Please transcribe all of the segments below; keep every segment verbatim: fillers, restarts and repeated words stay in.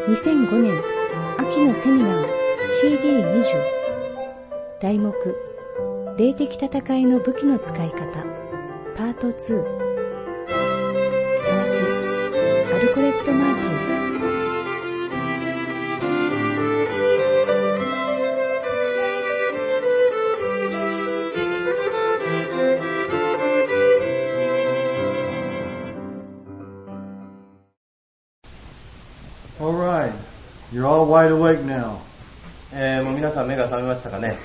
にせんごねん秋のセミナー シーディーにじゅう 題目霊的戦いの武器の使い方パートツー話アルコレット・マーティン Alright, you're all wide awake now. えー、もう皆さん目が覚めましたかね。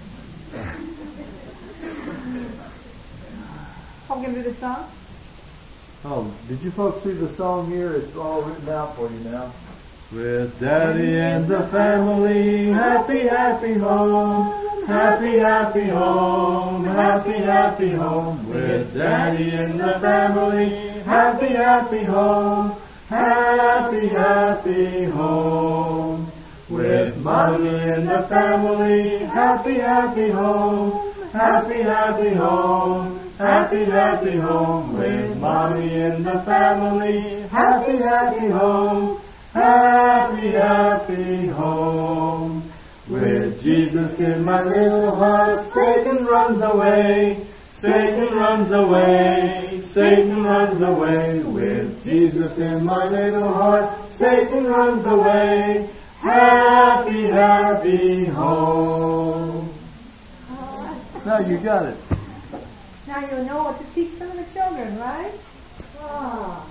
I'll give you the song. Oh, did you folks see the song here? It's all written out for you now. With Daddy and the family, happy, happy home. Happy, happy home. Happy, happy home. With Daddy and the family, happy, happy home. Happy, happy home. With Mommy and the family, happy, happy home. Happy, happy home. Happy, happy home. With Mommy and the family, happy, happy home. Happy, happy home. With Jesus in my little heart, Satan runs away. Satan runs away. Satan runs away. With Jesus in my little heart, Satan runs away. Happy, happy home. Now you got it. Now you know what to teach some of the children, right? Ah.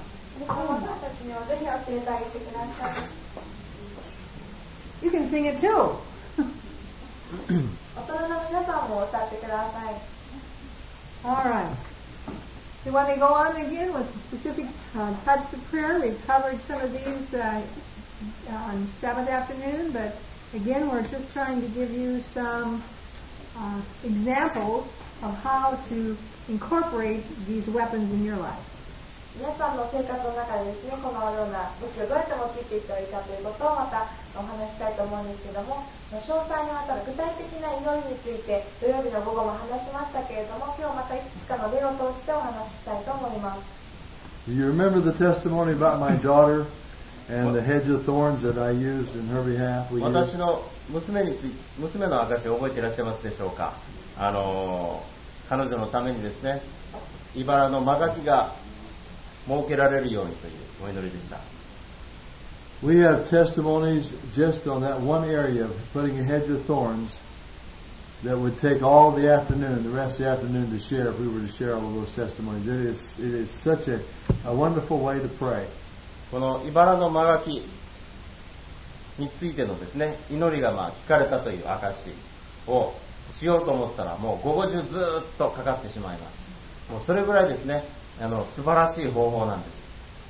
You can sing it too. All right. You want to go on again with specific uh, types of prayer? We've covered some of these uh, on Sabbath afternoon, but again, we're just trying to give you some uh, examples of how to incorporate these weapons in your life. 皆さんの生活の中でですね、このような武器をどうやって用いていったらいいかということをまたお話したいと思うんですけども、詳細にわたる具体的な祈りについて土曜日の午後も話しましたけれども、今日またいくつかの例を通してお話ししたいと思います。 Do you remember the testimony about my daughter and the hedge of thorns that I used in her behalf? 私の娘につい娘の証を覚えていらっしゃいますでしょうか。あの彼女のためにですね、茨の間垣が設けられるようにというお祈りでした。 We have testimonies just on that one area of putting a hedge of thorns that would take all the afternoon, the rest of the afternoon to share if we were to share all of those testimonies. It is, it is such a, a wonderful way to pray. この茨の間垣についてのですね、祈りがまあ聞かれたという証をしようと思ったらもう午後中ずーっとかかってしまいます。もうそれぐらいですね、あの素晴らしい方法なんです。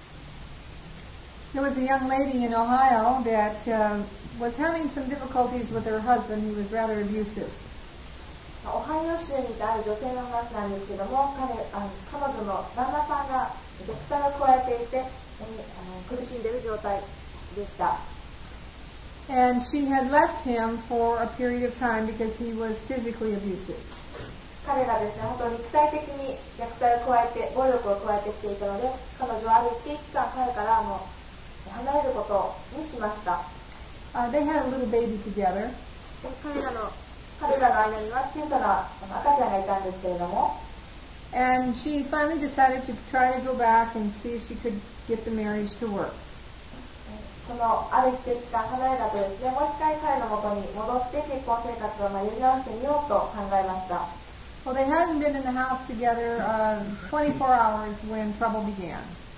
There was a young lady in Ohio that uh, was having some difficulties with her husband. He was rather abusive. オハイオ州にいたある女性の話なんですけども、彼、あの彼女の旦那さんが虐待を加えていて、あの苦しんでいる状態でした。 And she had left him for a period of time because he was physically abusive. 彼がですね、本当に肉体的に虐待を加えて、暴力を加えてきていたので、彼女はある一定期間彼からあの離れることにしました。 Uh, they had a little baby together. で彼らの彼らの間には小さな赤ちゃんがいたんですけれども、 And she finally decided to try to go back and see if she could get the marriage to work. そのある一定期間離れたとですね、もう一回彼の元に戻って結婚生活をまあやり直してみようと考えました。 Well, they hadn't been in the house together uh, twenty-four hours when trouble began.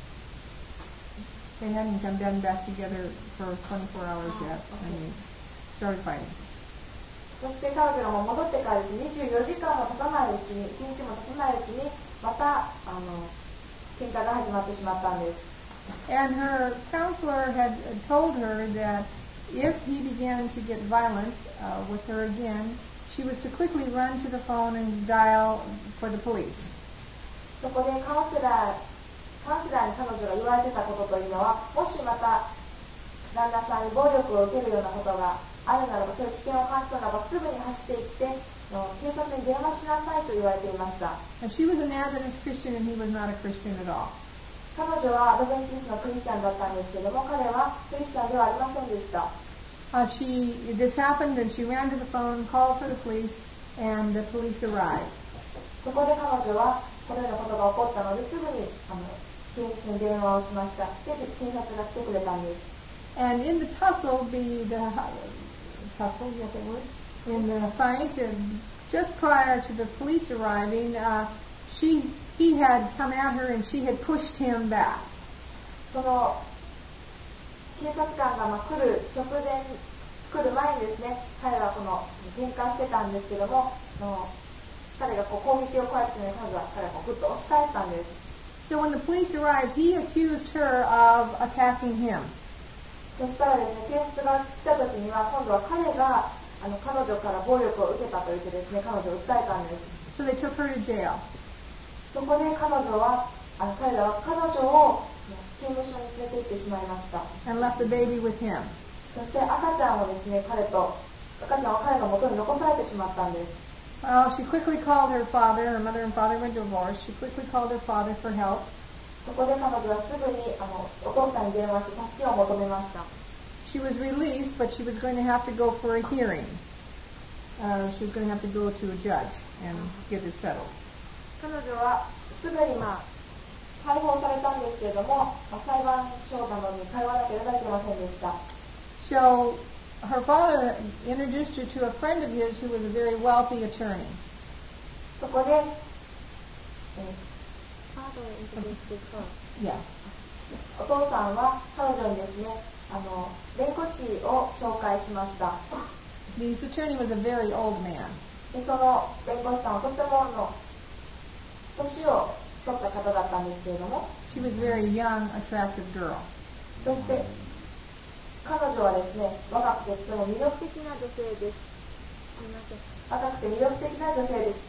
They hadn't been back together for twenty-four hours yet when they started fighting. そして彼女がもう戻ってからにじゅうよじかんも経たないうちに、いちにちも経たないうちに、またあの喧嘩が始まってしまったんです。 And her counselor had told her that if he began to get violent uh, with her again, she was to quickly run to the phone and dial for the police. そこでカウンセラー、カウンセラーに彼女が言われてたことというのは、もしまた旦那さんに暴力を受けるようなことがあるならば、そういう危険を感じたならば、すぐに走っていって警察に電話しなさいと言われていました。 And she was an Adventist Christian and he was not a Christian at all. 彼女はアドベンチストのクリスチャンだったんですけども、彼はクリスチャンではありませんでした。 Uh, she, this happened and she ran to the phone, called for the police, and the police arrived. そこで彼女はこのようなことが起こったのですぐにあの警察に電話をしました。で、警察が来てくれたんです。 And in the tussle, the, the tussle, is that the word? In the fight, uh, just prior to the police arriving, uh, she, he had come at her and she had pushed him back. その警察官がまあ来る直前、来る前にですね、彼らはこの喧嘩してたんですけども、の彼がこう攻撃を加えてね、彼女は彼がこうぐっと押し返したんです。 So when the police arrived, he accused her of attacking him. そしたらですね、警察が来た時には今度は彼があの彼女から暴力を受けたと言ってですね、彼女を訴えたんです。 So they took her to jail. そこで彼女は、あの彼らは彼女を刑務所に連れて行ってしまいました。 And left the baby with him. そして赤ちゃんをですね、彼と赤ちゃんは彼の元に残されてしまったんです。 Well, she quickly called her father. Her mother and father were divorced. She quickly called her father for help. そこで彼女はすぐにあのお父さんに電話して助けを求めました。 She was released, but she was going to have to go for a hearing. Uh, she was going to have to go to a judge and get it settled. 彼女はすぐにまあ解放されたんですけれども、まあ、裁判所などに通わなければいけませんでした。 So her father introduced her to a friend of his who was a very wealthy attorney. そこで、 Yeah. お父さんは彼女にですね、あの弁護士を紹介しました。 This attorney was a very old man. でその弁護士さんはとてもの年を取った方だったんですけれども、 She was a very young, attractive girl. そして彼女はですね、若くてとても魅力的な女性です。すみません。若くて魅力的な女性でした。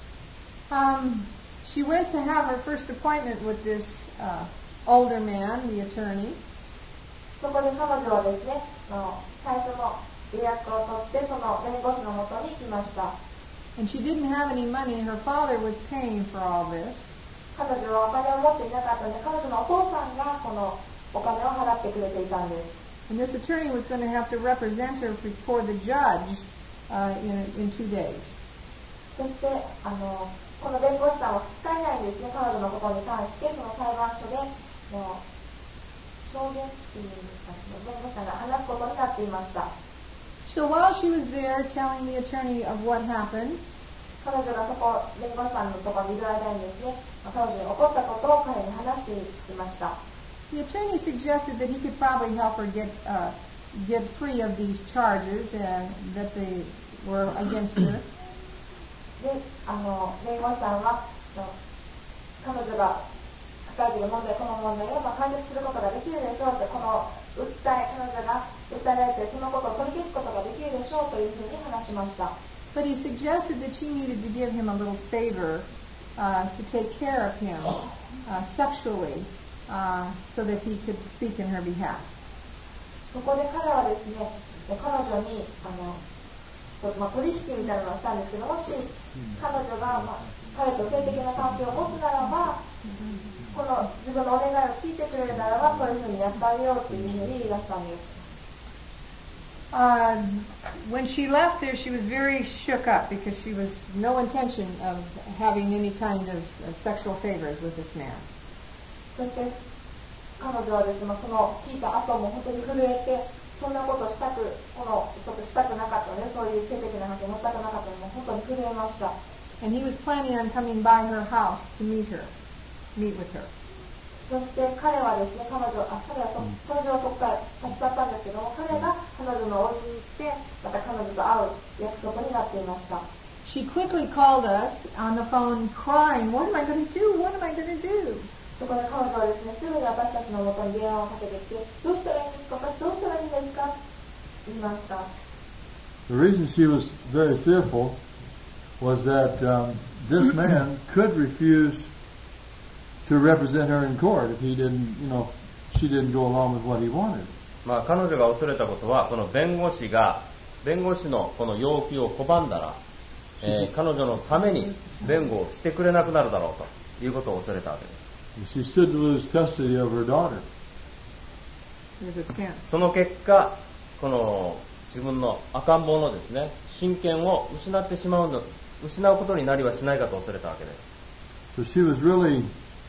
Um, she went to have her first appointment with this uh, older man, the attorney. そこで彼女はですね、の最初の予約を取ってその弁護士のもとに行きました。 And she didn't have any money. Her father was paying for all this. 彼女はお金を持っていなかったので、彼女のお父さんがそのお金を払ってくれていたんです。 And this attorney was going to have to represent her before the judge uh, in, in two days. そしてあのこの弁護士さんはふつか以内にですね、彼女のことに関してその裁判所での証言っていうんですか、弁護士さんが話すことになっていました。 So while she was there telling the attorney of what happened, 彼女がそこ弁護士さんのところにいる間にですね、彼女に起こったことを彼に話していました。 the attorney suggested that he could probably help her get uh, get free of these charges and that they were against her. で、あの弁護士さんは彼女が抱えている問題、この問題をまあ解決することができるでしょうって、この訴え、彼女が訴えられてそのことを取り消すことができるでしょうというふうに話しました。 But he suggested that she needed to give him a little favor uh, to take care of him uh, sexually uh, so that he could speak in her behalf. そこで彼はですね、彼女にあの、まあ、取引みたいなのをしたんですけど、もし彼女が、まあ、彼と性的な関係を持つならば、この自分のお願いを聞いてくれるならば、こういうふうにやってあげようというふうに言い出したんです。 Uh, when she left there, she was very shook up because she was no intention of having any kind of, of sexual favors with this man. そして彼女はですね、その聞いた後も本当に震えて、そんなことしたく、このことしたくなかったので、そういう性的な話をしたくなかったので、本当に震えました。 And he was planning on coming by her house to meet her, meet with her. そして彼はですね、彼女、あ、彼はそ、彼女はそこから立ち去ったんですけども、彼が彼女のお家に行って、また彼女と会う約束になっていました。 She quickly called us on the phone crying, what am I going to do? What am I going to do? そこで彼女はですね、すぐに私たちの元に電話をかけてきて、どうしたらいいんですか、私どうしたらいいんですか言いました。 The reason she was very fearful was that um, this man could refuse to represent her in court if he didn't, you know, she didn't go along with what he wanted. まあ彼女が恐れたことは、この弁護士が弁護士のこの要求を拒んだら、えー、彼女のために弁護をしてくれなくなるだろうということを恐れたわけです。 She stood to lose custody of her daughter. その結果、この自分の赤ん坊のですね、親権を失ってしまうの、失うことになりはしないかと恐れたわけです。 So she was really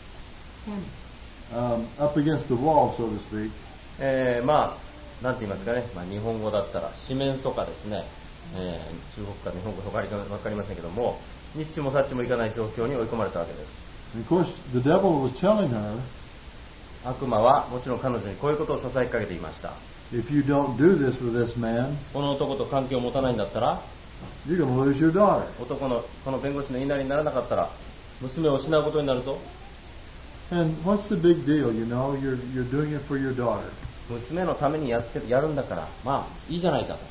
um, up against the wall, so to speak. えー、まあ、なんて言いますかね、まあ、日本語だったら四面楚歌ですね、えー、中国か日本語か分かりませんけども、ニッチもサッチもいかない状況に追い込まれたわけです。 And of course, the devil was telling her, 悪魔はもちろん彼女にこういうことを囁きかけていました。 if you don't do this with this man, この男と関係を持たないんだったら、 you're going to lose your daughter. 男のこの弁護士の言いなりにならなかったら娘を失うことになるぞ。 And what's the big deal? You know, you're you're doing it for your daughter. 娘のためにやってやるんだから、まあいいじゃないかと。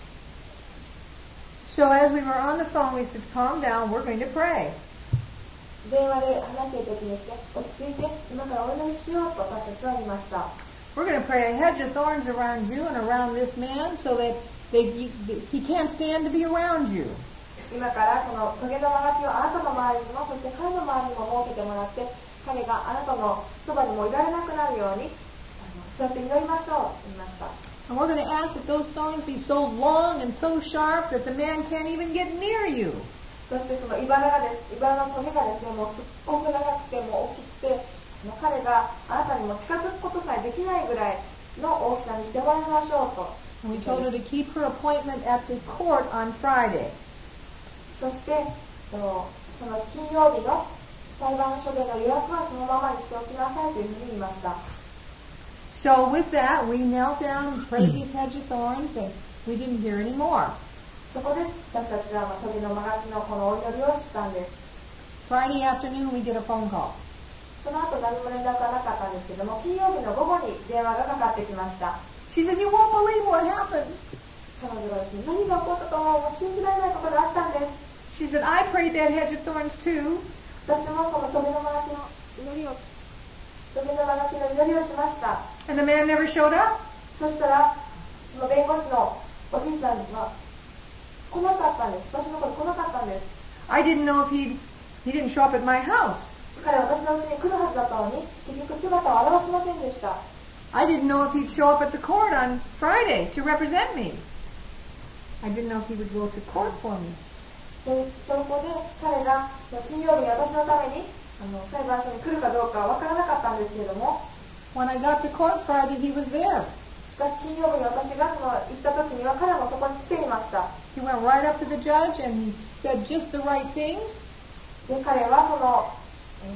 So as we were on the phone, we said, calm down, we're going to pray. 電話で話している時にですね、落ち着いて今からお祈りしようと私たちは言いました。 We're going to pray a hedge of thorns around you and around this man so that they, you, he can't stand to be around you. 今からこの棘の間垣をあなたの周りにも、そして彼の周りにも設けてもらって、彼があなたのそばにもいられなくなるように、そうやって祈りましょうと言いました。 And we're going to ask that those thorns be so long and so sharp that the man can't even get near you. そしてその茨がです、茨の棘がですね、もうすっごく長くても大きくて、彼があなたにも近づくことさえできないぐらいの大きさにしてもらいましょうと。 And we told her to keep her appointment at the court on Friday. そしてその、その金曜日の裁判所での予約はそのままにしておきなさいというふうに言いました。 So with that, we knelt down and prayed these hedge of thorns, and we didn't hear any more. そこで私たちは棘の間垣のこのお祈りをしたんです。 Friday afternoon, we get a phone call. その後何も連絡はなかったんですけども、金曜日の午後に電話がかかってきました。 She said, you won't believe what happened. 彼女がですね、何が起こったとも信じられないことがあったんです。 She said, I prayed that hedge of thorns too. 私もこの棘の間垣の祈りを、棘の間垣の祈りをしました。 And the man never showed up. そしたら、その弁護士のおじいさんは来なかったんです。私のところに来なかったんです。 I didn't know if he he didn't show up at my house. 彼は私の家に来るはずだったのに、結局姿を現しませんでした。 I didn't know if he'd show up at the court on Friday to represent me. I didn't know if he would go to court for me. でそこで彼が金曜日に私のためにあの裁判所に来るかどうかわからなかったんですけれども、 When I got to court Friday, he was there. しかし金曜日に私がその行った時には彼もそこに来ていました。 He went right up to the judge and he said just the right things. で彼はその、え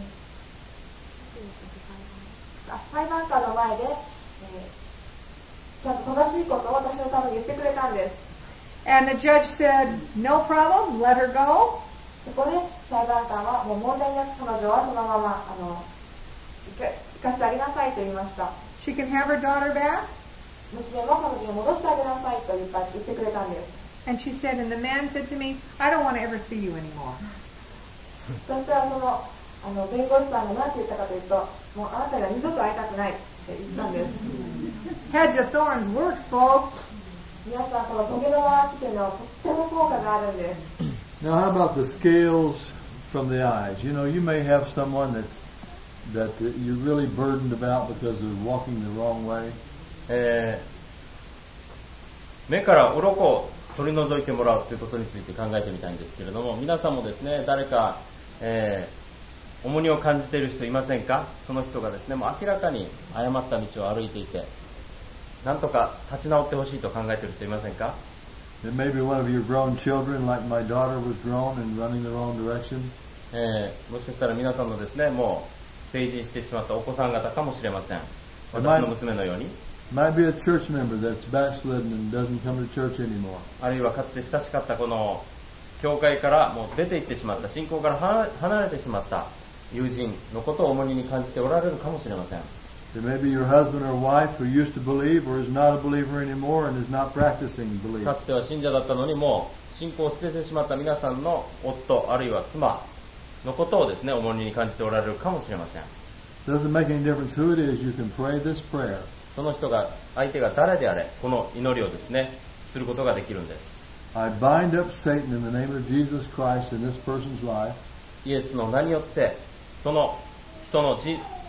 ー、裁判官の前で、えー、ちゃんと正しいことを私のために言ってくれたんです。 And the judge said, no problem, let her go. そこで裁判官はもう問題なし、彼女はそのままあの行かせてあげなさいと言いました。 She can have her daughter back. 娘も彼女に戻してあげなさいと言った言ってくれたんです。 And she said, and the man said to me, I don't want to ever see you anymore. そしたらそのあの弁護士さんが何て言ったかというと、もうあなたが二度と会いたくないって言ったんです。 Hedge of thorns works, folks. 皆さんこの棘の間垣というのはとっても効果があるんです。 Now, how about the scales from the eyes? You know, you may have someone that's, that you're really burdened about because they're walking the wrong way. えー、目から鱗を取り除いてもらうということについて考えてみたいんですけれども、皆さんもですね、誰か、えー、重荷を感じている人いませんか？その人がですね、もう明らかに誤った道を歩いていて、なんとか立ち直ってほしいと考えている人いませんか？ It may be one of your grown children, like my daughter was grown and running the wrong direction. えー、もしかしたら皆さんのですね、もう成人してしまったお子さん方かもしれません。私の娘のように。 Might be a church member that's backslidden and doesn't come to church anymore. あるいはかつて親しかったこの教会からもう出て行ってしまった、信仰から離れてしまった友人のことを重荷に感じておられるかもしれません。 There may be your husband or wife who used to believe or is not a believer anymore and is not practicing belief. かつては信者だったのにもう信仰を捨ててしまった皆さんの夫あるいは妻のことをですね、重荷に感じておられるかもしれません。 Doesn't make any difference who it is, you can pray this prayer. その人が、相手が誰であれ、この祈りをですね、することができるんです。 I bind up Satan in the name of Jesus Christ in this person's life. イエスの名によって、その人の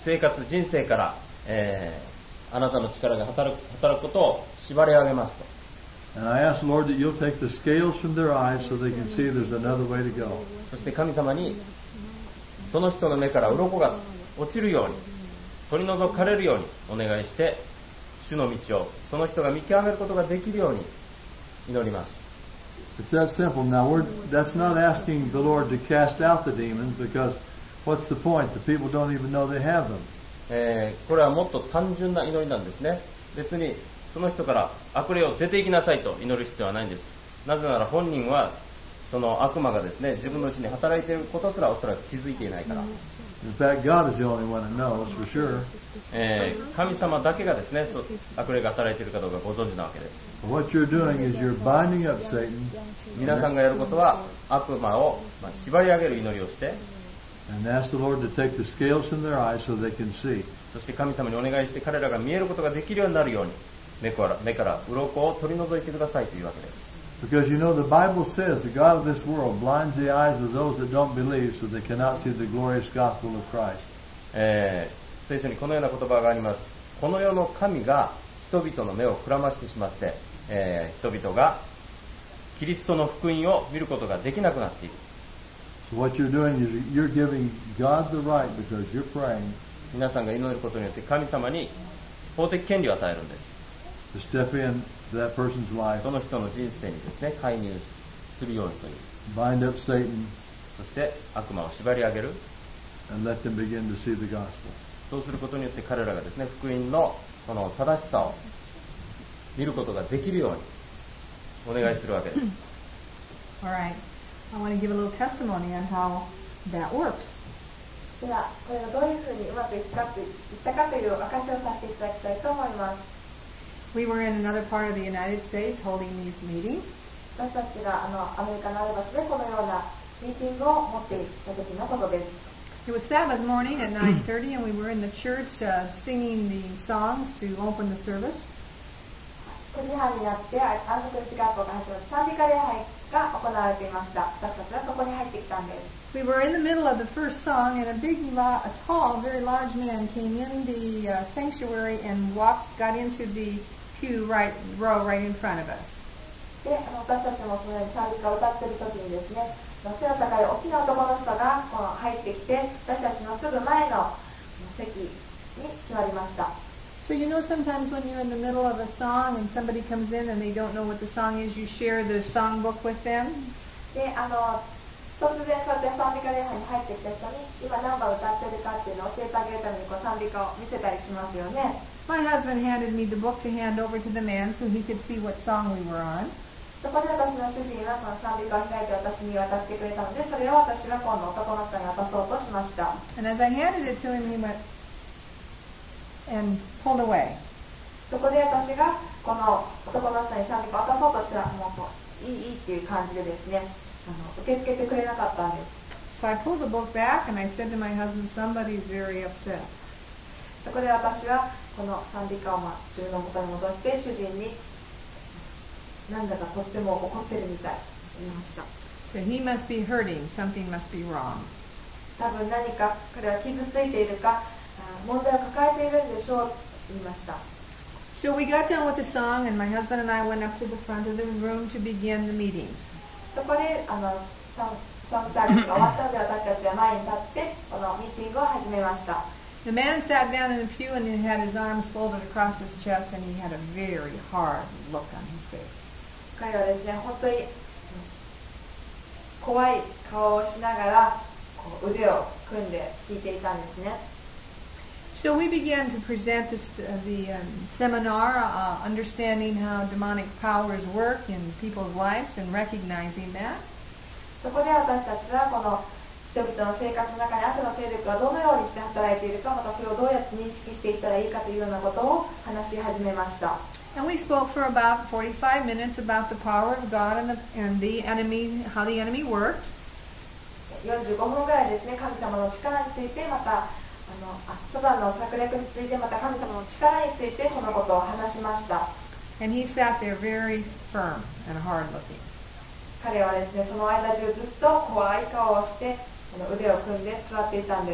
生活、人生から、えー、あなたの力が働く、働くことを縛り上げますと。 And I ask, Lord, that you'll take the scales from their eyes so they can see there's another way to go. そして神様に、その人の目から鱗が落ちるように、取り除かれるようにお願いして、主の道を、その人が見極めることができるように祈ります。 It's that simple. Now, we're, that's not asking the Lord to cast out the demons, because what's the point? The people don't even know they have them. えー、これはもっと単純な祈りなんですね。別にその人から悪霊を出ていきなさいと祈る必要はないんです。なぜなら本人はその悪魔がですね、自分のうちに働いていることすらおそらく気づいていないから。 In fact, God is the only one that knows for sure. えー、神様だけがですね、悪霊が働いているかどうかご存知なわけです。 What you're doing is you're binding up Satan. 皆さんがやることは悪魔を、まあ、縛り上げる祈りをして、 And ask the Lord to take the scales from their eyes so they can see. そして神様にお願いして彼らが見えることができるようになるように、目から目から鱗を取り除いてくださいというわけです。 Because you know the Bible says the God of this world blinds the eyes of those that don't believe so they cannot see the glorious gospel of Christ. えー、聖書にこのような言葉があります。この世の神が人々の目をくらましてしまって、えー、人々がキリストの福音を見ることができなくなっている。 So what you're doing is you're giving God the right because you're praying. 皆さんが祈ることによって神様に法的権利を与えるんです。 To step in to that person's life. その人の人生にですね、介入するようにという。 Bind up Satan. そして悪魔を縛り上げる。 And let them begin to see the gospel. そうすることによって彼らがですね、福音のこの正しさを見ることができるようにお願いするわけです。 Alright. I want to give a little testimony on how that works. では、これがどういうふうにうまくいったかという証しをさせていただきたいと思います。 We were in another part of the United States holding these meetings. 私たちがあのアメリカのある場所でこのようなミーティングを持っていた時のことです。 It was Sabbath morning at nine thirty, and we were in the church uh, singing the songs to open the service. くじはんになって安息日学校が始まって賛美歌礼拝が行われていました。私たちはそこに入ってきたんです。 We were in the middle of the first song, and a big, a tall, very large man came in the uh, sanctuary and walked, got into the pew right row right in front of us. で、私たちもそのように賛美歌を歌っている時にですね、背の高い大きな男の人がこの入ってきて、私たちのすぐ前の席に座りました。 So you know sometimes when you're in the middle of a song and somebody comes in and they don't know what the song is, you share the songbook with them? で、あの、突然そうやって賛美歌礼拝に入ってきた人に今何番歌ってるかっていうのを教えてあげるためにこう賛美歌を見せたりしますよね。 My husband handed me the book to hand over to the man so he could see what song we were on. そこで私の主人はその賛美歌を開いて私に渡してくれたので、それを私は今度男の人に渡そうとしました。 And as I handed it to him, he went and pulled away. そこで私がこの男の人に賛美歌を渡そうとしたら、もうこういいいいっていう感じでですね、あの受け付けてくれなかったんです。 So I pulled the book back and I said to my husband, somebody's very upset. そこで私はこの賛美歌をまあ自分の元に戻して主人になんだかとっても怒ってるみたいと言いました。 So he must be hurting. Something must be wrong. 多分何か彼は傷ついているか問題を抱えているんでしょうと言いました。 So we got done with the song and my husband and I went up to the front of the room to begin the meetings. そこであのソングサービスが終わったので私たちは前に立ってこのミーティングを始めました。 The man sat down in the pew and he had his arms folded across his chest and he had a very hard look on his face. 彼はですね、本当に怖い顔をしながらこう腕を組んで聞いていたんですね。 So we began to present this, uh, the um, seminar, uh, understanding how demonic powers work in people's lives and recognizing that. そこで私たちはこの人々の生活の中に悪の勢力がどのようにして働いているか、またそれをどうやって認識していったらいいかというようなことを話し始めました。 And we spoke for about forty-five minutes about the power of God and the, and the enemy, how the enemy worked. よんじゅうごふんぐらいですね、神様の力について、またあのあサタンの策略について、また神様の力についてそのことを話しました。 And he sat there very firm and hard looking. 彼はですね、その間中ずっと怖い顔をして、この腕を組んで座っていたんです。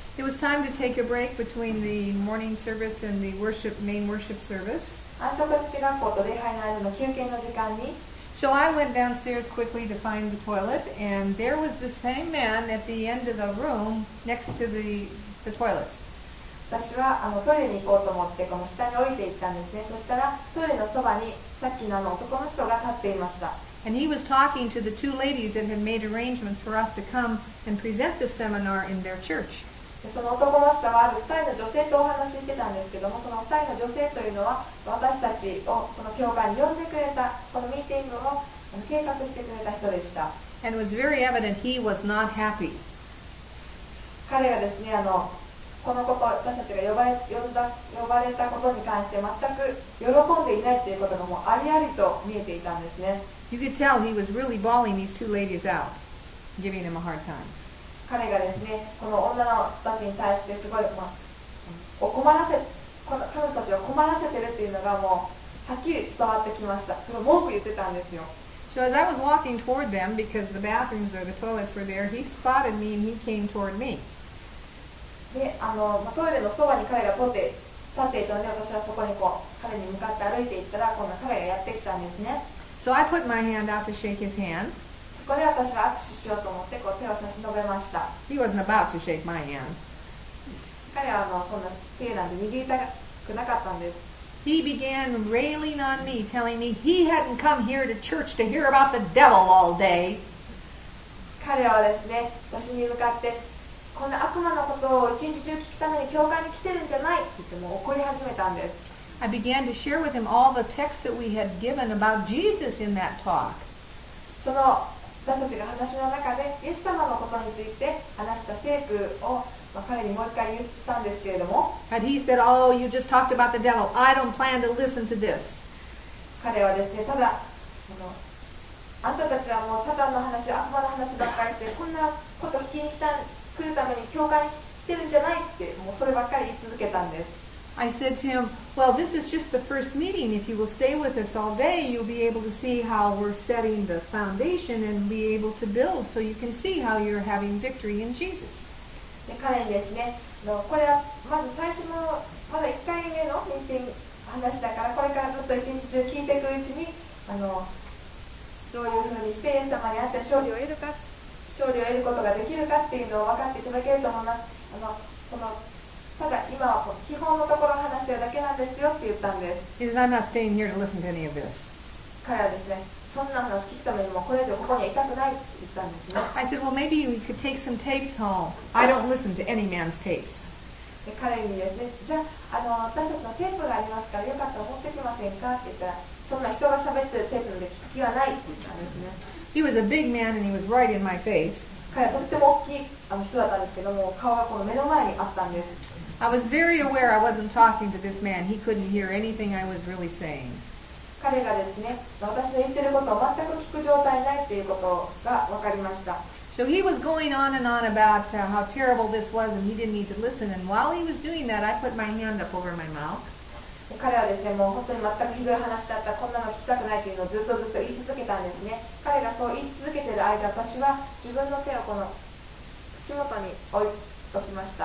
It was time to take a break between the morning service and the worship, main worship service. 安息日学校と礼拝の間の休憩の時間に、 So I went downstairs quickly to find the toilet, and there was the same man at the end of the room next to the, the toilets. 私はあのトイレに行こうと思ってこの下に降りていったんですね。そしたらトイレのそばにさっきのあの男の人が立っていました。 And he was talking to the two ladies that had made arrangements for us to come and present the seminar in their church. でその男の人はあるふたりの女性とお話ししてたんですけども、そのふたりの女性というのは私たちをこの教会に呼んでくれた、このミーティングを計画してくれた人でした。 And it was very evident he was not happy. 彼がですね、あのこのこと、私たちが呼ばれ、呼んだ、呼ばれたことに関して全く喜んでいないということがもうありありと見えていたんですね。 You could tell he was really bawling these two ladies out, giving them a hard time. 彼がですね、この女の人たちに対してすごい、まあ、お困らせ、この彼女たちを困らせてるっていうのがもうはっきり伝わってきました。それを文句言ってたんですよ。 So as I was walking toward them, because the bathrooms or the toilets were there, he spotted me and he came toward me. で、あの、まあ、トイレのそばに彼が立って立っていたので、私はそこにこう彼に向かって歩いていったら、今度彼がやってきたんですね。 So I put my hand out to shake his hand. そこで私は握手しようと思ってこう手を差し伸べました。 He wasn't about to shake my hand. 彼はあのそんな手なんで握りたくなかったんです。 He began railing on me, telling me he hadn't come here to church to hear about the devil all day. 彼はですね、私に向かってこんな悪魔のことを一日中聞くために教会に来てるんじゃないって言ってもう怒り始めたんです。 I began to share with him all the text that we had given about Jesus in that talk. その私たちが話の中でイエス様のことについて話した聖句を、まあ、彼にもう一回言ったんですけれども、 And he said, oh, you just talked about the devil. I don't plan to listen to this. 彼はですね、ただあのあんたたちはもうサタンの話、悪魔の話ばっかりしてこんなこと聞きに来た来るために教会に来てるんじゃないってもうそればっかり言い続けたんです。 I said to him, well, this is just the first meeting. If you will stay with us all day, you'll be able to see how we're setting the foundation and be able to build so you can see how you're having victory in Jesus. で彼にですね、これはまず最初のまだいっかいめのミーティング話だからこれからずっと一日中聞いていくうちにあのどういうふうにしてイエス様に会って勝利を得るか勝利を得ることができるかっていうのを分かっていただけると思います。あのそのただ今は基本のところを話してるだけなんですよって言ったんです。 He said, I'm not staying here to listen to any of this. 彼はですね、そんな話聞くためにもこれ以上ここにはいたくないって言ったんですね。 I said, well, maybe we could take some tapes home. I don't listen to any man's tapes. で彼にですね、じゃあ、あの私たちのテープがありますからよかったら持ってきませんかって言ったら、そんな人が喋ってるテープで聞く気はないって言ったんですね。 He was a big man and he was right in my face. 彼はとっても大きいあの人だったんですけども、顔がこの目の前にあったんです。 I was very aware I wasn't talking to this man. He couldn't hear anything I was really saying. 彼がですね、私の言ってることを全く聞く状態にないということが分かりました。 So he was going on and on about uh, how terrible this was and he didn't need to listen. And while he was doing that, I put my hand up over my mouth. 彼はですね、もう本当に全くひどい話だった、こんなの聞きたくないというのをずっとずっと言い続けたんですね。彼がそう言い続けている間、私は自分の手をこの口元に置いときました。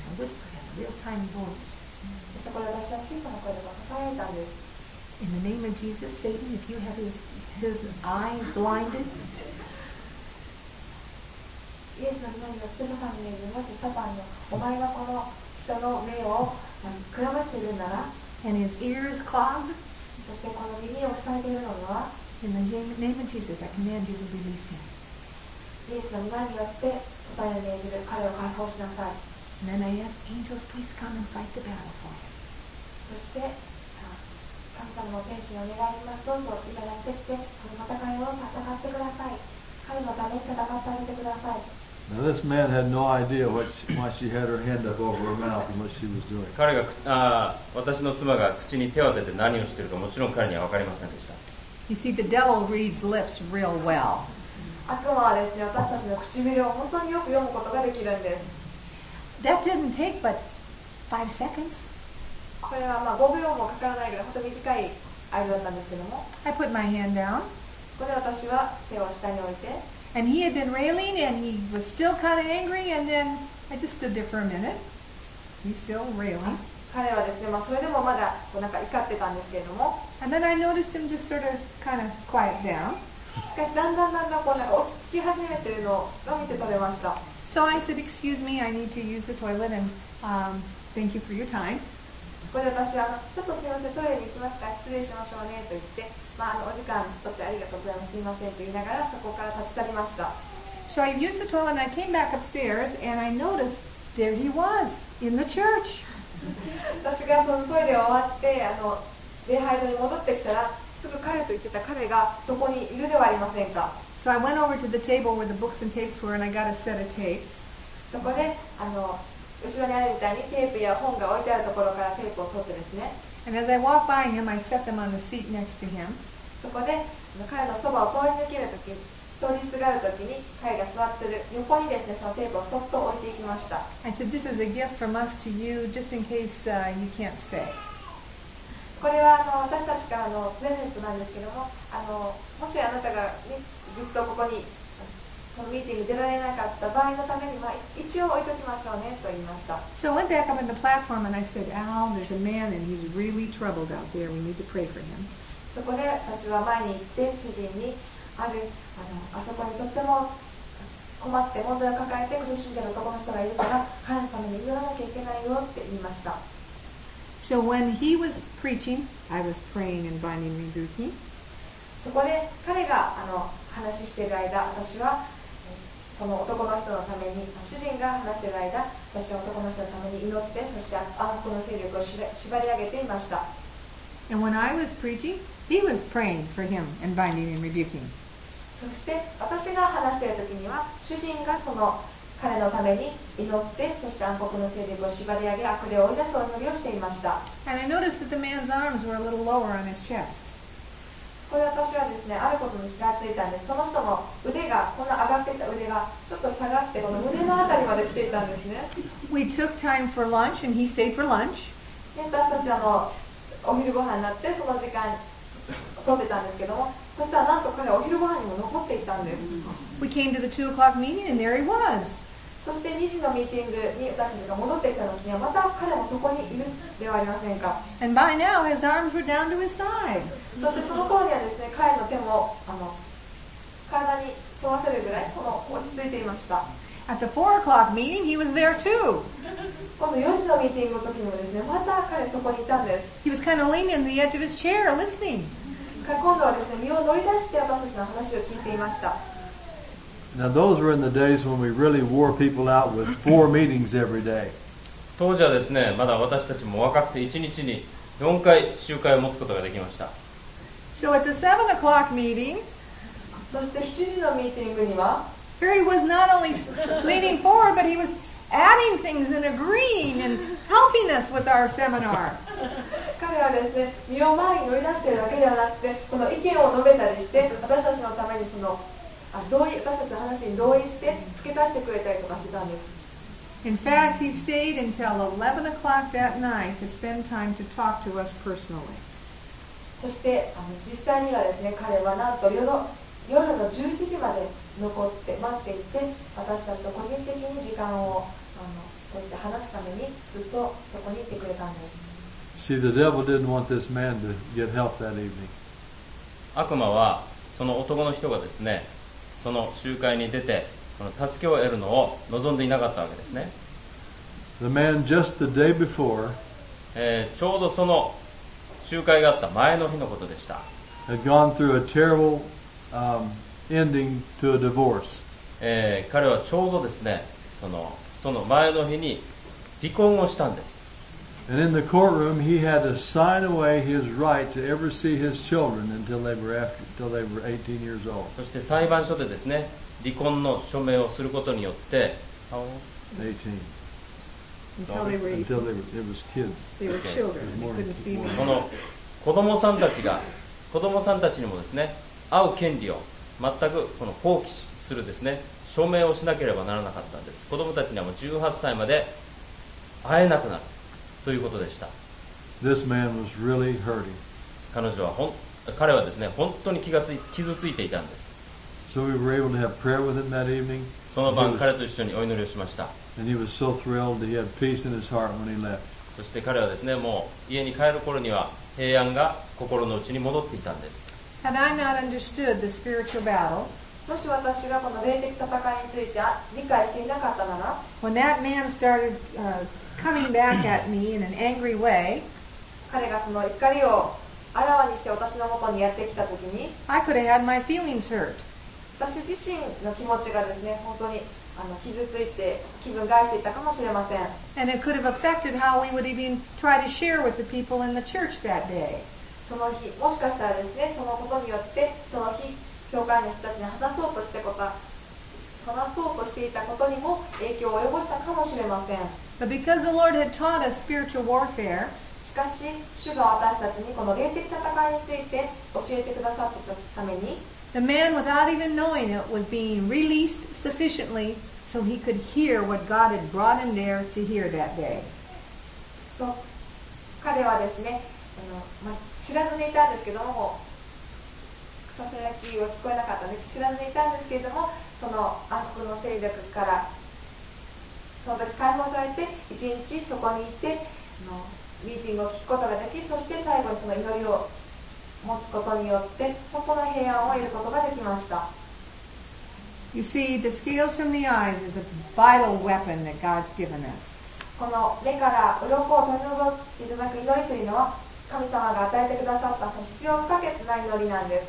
Real tiny voice. そこで私は小さな声で囁いたんです。 In the name of Jesus, Satan, if you have his, his eyes blinded, イエスの皆によってサタンの目にもしサタンのお前がこの人の目をくらましているなら、 and his ears clogged, そしてこの耳を塞いでいるのは、 in the name of Jesus, I command you to release him. イエスの皆によってサタンに命じる彼を解放しなさい。 And then I ask angels, please come and fight the battle for him. そして神様の天使にお願いします。どうぞ今やってきてこの戦いを戦ってください。彼のために戦ってあげてください。 Now this man had no idea what she, why she had her hand up over her mouth and what she was doing. 彼があ私の妻が口に手を当てて何をしているかもちろん彼には分かりませんでした。 You see, the devil reads lips real well. 悪魔はですね、私たちの唇を本当によく読むことができるんです。 That didn't take but five seconds. これはまあごびょうもかからないぐらい本当に短い間だったんですけども、 I put my hand down, ここで私は手を下に置いて、 and he had been railing, and he was still kind of angry, and then I just stood there for a minute. He's still railing. 彼はですね、まあ、それでもまだこうなんか怒ってたんですけれども、 And then I noticed him just sort of kind of quiet down. しかしだんだんだんだんこうなんか落ち着き始めてるのが見て取れました。 So I said, excuse me, I need to use the toilet and um, thank you for your time. ここで私はあのちょっとすみません、トイレに行きますから失礼しましょうねと言って、まあ、あのお時間とってありがとうございます、すみませんと言いながらそこから立ち去りました。 So I used the toilet and I came back upstairs and I noticed there he was in the church. 私がそのトイレ終わってあの礼拝堂に戻ってきたら、すぐ彼と言ってた彼がそこにいるではありませんか。 So I went over to the table where the books and tapes were and I got a set of tapes. そこであの後ろにあるみたいにテープや本が置いてあるところからテープを取ってですね、 And as I walked by him, I set them on the seat next to him. そこで彼のそばを通り抜けるとき、通りすがるときに彼が座ってる横にですね、そのテープをそっと置いていきました。 I said, this is a gift from us to you just in case uh, you can't stay. これはあの私たちからのプレゼントなんですけども、あのもしあなたが、ね、ずっとここにこのミーティング出られなかった場合のために、まあ、一応置いときましょうねと言いました。 So I went back up on the platform and I said, Al, there's a man and he's really troubled out there. We need to pray for him. そこで私は前に行って主人にあるあのあそこにとっても困って問題を抱えて苦しんでいる男の人がいるから彼のために祈らなきゃいけないよって言いました。 So when he was preaching, I was praying and binding and rebuking. そこで彼があの話している間、私はその男の人のために、主人が話している間、私は男の人のために祈って、そして暗黒の勢力を縛り上げていました。 And when I was preaching, he was praying for him and binding and rebuking. そして私が話している時には、主人がその彼のために祈って、そして暗黒の勢力を縛り上げ、悪霊を追い出すお祈りをしていました。 And I noticed that the man's arms were a little lower on his chest. これ私はですね、あることに気がついたんです。その人の腕が、この上がっていた腕がちょっと下がって、この胸のあたりまで来ていたんですね。 We took time for lunch and he stayed for lunch. で私たちあのお昼ご飯になってその時間取ってたんですけども、そしたらなんと彼はお昼ご飯にも残っていたんです。 We came to the two o'clock meeting and there he was. そしてにじのミーティングに私たちが戻ってきた時にはまた彼もそこにいるではありませんか。 And by now his arms were down to his side. そしてその頃にはですね、彼の手もあの体に沿わせるぐらいこの落ち着いていました。 At the four o'clock meeting, he was there too. 今度よじのミーティングの時にもですね、また彼そこにいたんです。 He was kind of leaning on the edge of his chair listening. 今度はですね、身を乗り出して私たちの話を聞いていました。 Now those were in the days when we really wore people out with four meetings every day. 当時はですね、まだ私たちも若くていちにちによんかい集会を持つことができました。 So at the seven o'clock meeting, そしてしちじのミーティングには here he was not only leaning forward, but he was adding things and agreeing and helping us with our seminar. 彼はですね、身を前に乗り出しているだけではなくて、この意見を述べたりして、私たちのためにそのあ同意、私たちの話に同意して付け足してくれたりとかしてたんです。 In fact, he stayed until eleven o'clock that night to spend time to talk to us personally. そしてあの実際にはですね、彼はなんと夜の夜のじゅういちじまで残って待っていて、私たちと個人的に時間をあのこうやって話すためにずっとそこにいてくれたんです。 See, the devil didn't want this man to get help that evening. 悪魔はその男の人がですね、その集会に出てこの助けを得るのを望んでいなかったわけですね。 The man just the day before えー、ちょうどその集会があった前の日のことでした。 had gone through a terrible um, ending to a divorce. えー、彼はちょうどですね、そのその前の日に離婚をしたんです。 And in the courtroom, he had to sign away his right to ever see his children until they were after, until they were eighteen years old. そして裁判所でですね、離婚の署名をすることによって、 eighteen. Until they were eighteen. Until they were, it was kids. They were children. They couldn't see こ them. の子供さんたちが、子供さんたちにもですね、会う権利を全くこの放棄するですね、署名をしなければならなかったんです。子供たちにはもうじゅうはっさいまで会えなくなるということでした。 This man was really hurting. 彼女はほん彼はですね、本当に気がつい傷ついていたんです。 So we were able to have prayer with him that evening. その晩彼と一緒にお祈りをしました。 And he was so thrilled. He had peace in his heart when he left. そして彼はですね、もう家に帰る頃には平安が心の内に戻っていたんです。 Had I not understood the spiritual battle, もし私がこの霊的戦いについて理解していなかったなら、 when that man started uh, coming back at me in an angry way, 彼がその怒りをあらわにして私の元にやってきたときに、 I could have had my feelings hurt. 私自身の気持ちがですね、本当にあの傷ついて気分害していたかもしれません。 And it could have affected how we would even try to share with the people in the church that day. その日、もしかしたらですね、そのことによってその日、教会の人たちに話そうとしてこと話そうとしていたことにも影響を及ぼしたかもしれません。 But because the Lord had taught us spiritual warfare, しかし、主が私たちにこの霊的戦いについて教えてくださったために、 the man, without even knowing it, was being released sufficiently so he could hear what God had brought him there to hear that day. と彼はですね、あのまあ、知らずにいたんですけども、ささやきは聞こえなかったんです。知らずにいたんですけれども、その暗黒の勢力からその時解放されて一日そこにいてあのミーティングを聞くことができ、そして最後にその祈りを持つことによって本当の平安を得ることができました。 You see, the scales from the eyes is a vital weapon that God's given us. この目から鱗を取り除いていただく祈りというのは神様が与えてくださった必要不可欠な祈りなんです。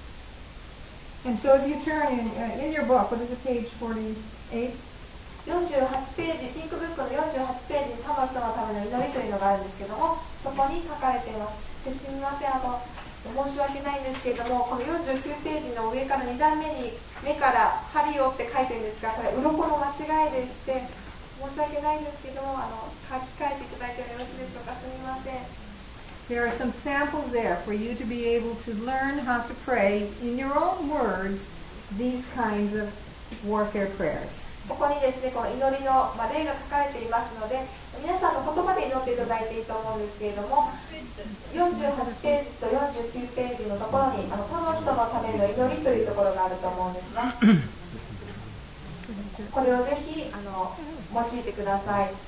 And so if you turn in, uh, in your book, what is it, page forty-eight? よんじゅうはちページ、ピンクブックのよんじゅうはちページに他の人のための祈りというのがあるんですけども、そこに書かれています。すみません、あの申し訳ないんですけれども、このよんじゅうきゅうページの上からに段目に目から針をって書いてるんですが、これ鱗の間違いでして申し訳ないんですけども、あの書き換えていただいてよろしいでしょうか。すみません。 There are some samples there for you to be able to learn how to pray in your own words these kinds of warfare prayers. ここにですね、この祈りの、まあ、例が書かれていますので、皆さんの言葉で祈っていただいていいと思うんですけれども、よんじゅうはちページとよんじゅうきゅうページのところに、あの他の人のための祈りというところがあると思うんですが、これをぜひあの用いてください。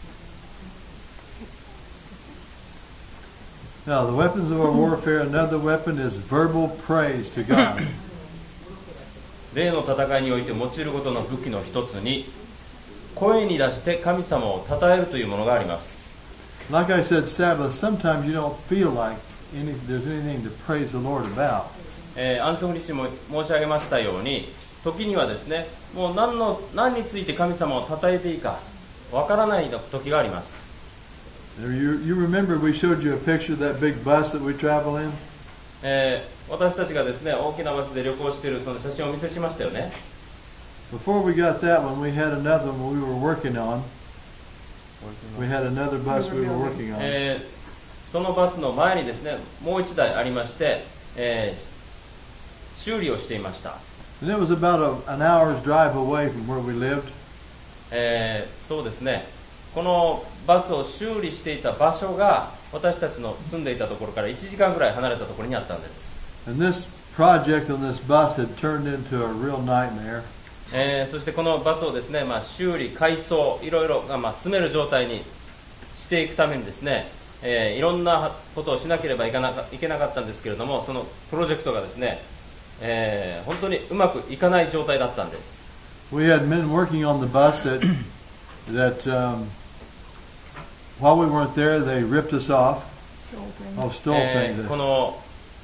Now, the weapons of our warfare, another weapon is verbal praise to God. 霊の戦いにおいて用いることの武器の一つに、声に出して神様を称えるというものがあります。 Like I said Sabbath, sometimes you don't feel like any, there's anything to praise the Lord about. えー、安息日も申し上げましたように、時にはですね、もう何の、何について神様を称えていいか、わからない時があります。 You, you remember we showed you a picture of that big bus that we travel in? えー、私たちがですね、大きなバスで旅行しているその写真をお見せしましたよね。 Before we got that one, we had another one we were working on. We had another bus we were working on. えー、そのバスの前にですね、もう一台ありまして、えー、修理をしていました。 And it was about a, an hour's drive away from where we lived. えー、そうですね。このバスを修理していた場所が私たちの住んでいたところからいちじかんぐらい離れたところにあったんです。 And this project on this bus had turned into a real nightmare. えー、そしてこのバスをですね、まあ、修理、改装、いろいろが、まあ、進める状態にしていくためにですね、えー、いろんなことをしなければいけなか、いけなかったんですけれども、そのプロジェクトがですね、えー、本当にうまくいかない状態だったんです。 We had been working on the bus that, that, um, while we weren't there, they ripped us off. Oh, stole things. えー、この、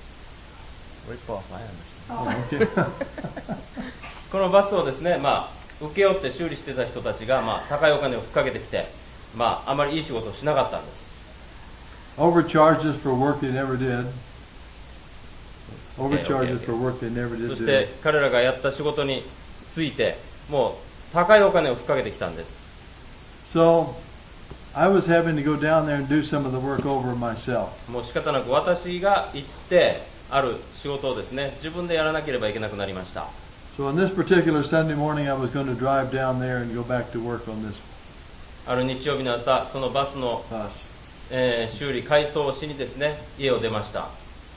このバスをですね、まあ、請け負って修理してた人たちが、まあ、高いお金をふっかけてきて、まあ、あまりいい仕事をしなかったんです。 Overcharged us for work they never did. Overcharged us for work they never did. そして彼らがやった仕事について、もう高いお金をふっかけてきたんです。 So, I was having to go down there and do some of the work over myself. もう仕方なく私が行って、ある仕事をですね、自分でやらなければいけなくなりました。 So on this particular Sunday morning, I was going to drive down there and go back to work on this. ある日曜日の朝、そのバスの、えー、修理改装をしにですね、家を出ました。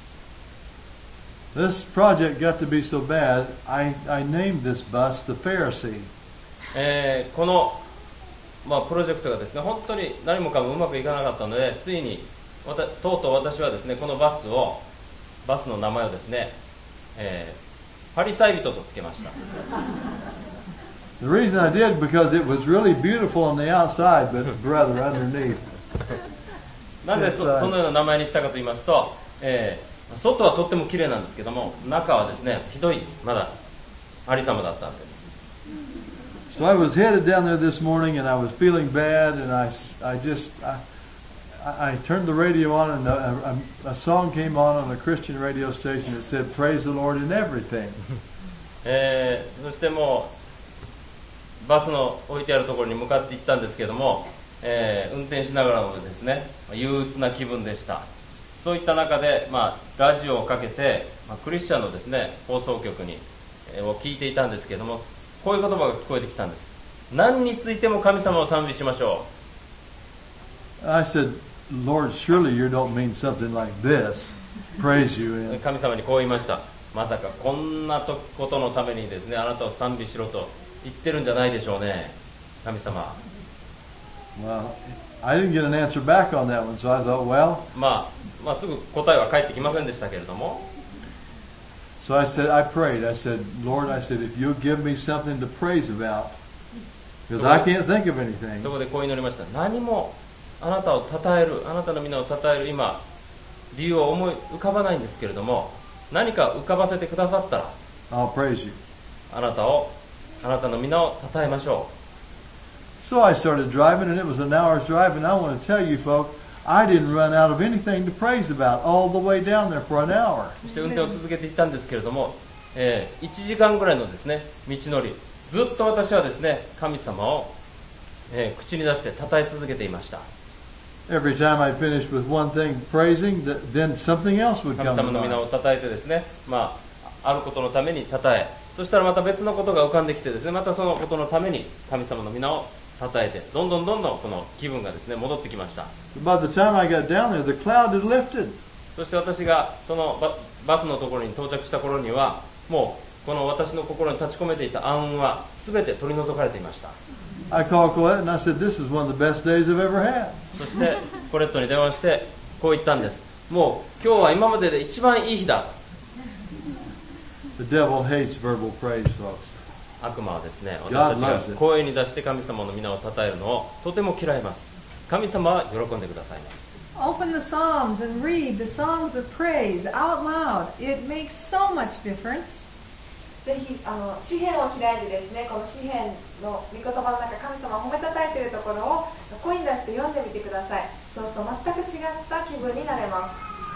This project got to be so bad, I, I named this bus the Pharisee. えー、このまあ、プロジェクトがですね、本当に何もかもうまくいかなかったので、ついに、わたとうとう私はですね、このバスを、バスの名前をですね、えー、パリサイ人とつけました。 The reason I did because it was really beautiful on the outside, but brother underneath. なぜ そ, そのような名前にしたかと言いますと、えー、外はとっても綺麗なんですけども、中はですね、ひどい、まだ、ありさまだったんです。 So I was headed down there this morning and I was feeling bad and I, I just, I, I turned the radio on and a, a, a song came on on a Christian radio station that said, Praise the Lord in everything. えー、そしてもう、バスの置いてあるところに向かって行ったんですけども、えー、運転しながらもですね、憂鬱な気分でした。そういった中で、まあ、ラジオをかけて、まあ、クリスチャンのですね、放送局に、えー、を聞いていたんですけども、こういう言葉が聞こえてきたんです。何についても神様を賛美しましょう。I said, Lord, surely you don't mean something like this. Praise you. In. 神様にこう言いました。まさかこんなことのためにですね、あなたを賛美しろと言ってるんじゃないでしょうね。神様。 Well, I didn't get an answer back on that one, so I thought, well. まあ、まあ、すぐ答えは返ってきませんでしたけれども。 So I said, I prayed. I said, Lord, I said, if you give me something to praise about, because I can't think of anything. そこでこう祈りました。何もあなたを称える、あなたの皆を称える今、理由を思い浮かばないんですけれども、何か浮かばせてくださったら、 I'll praise you. あなたを、あなたの皆を称えましょう。So I started driving, and it was an hour's drive, and I want to tell you folks, I didn't run out of anything to praise about all the way down there for an hour. そして運転を続けていったんですけれども、えー、いちじかんぐらいのですね、道のり、ずっと私はですね、神様を、えー、口に出して称え続けていました。 Every time I finished with one thing praising, then something else would come. 神様の皆を称えてですね、まあ、あることのために称え、そしたらまた別のことが浮かんできてですね、またそのことのために神様の皆を称えて、どんどんどんどんこの気分がですね、戻ってきました。 By the time I got down there, the cloud had lifted. そして私がその バ, バスのところに到着した頃には、もうこの私の心に立ち込めていた暗雲は全て取り除かれていました。 I called Colette and I said, "This is one of the best days I've ever had." そしてコレットに電話してこう言ったんです。もう今日は今までで一番いい日だ。 The devil hates verbal praise, folks. 悪魔はですね、私たちが声に出して神様の皆を称えるのをとても嫌います。神様は喜んでくださいます。 Open the Psalms and read the songs of praise out loud. It makes so much difference. ぜひあの詩篇を開いてですね、この詩篇の御言葉の中、神様を褒めたたえているところを声に出して読んでみてください。そうすると全く違った気分になれます。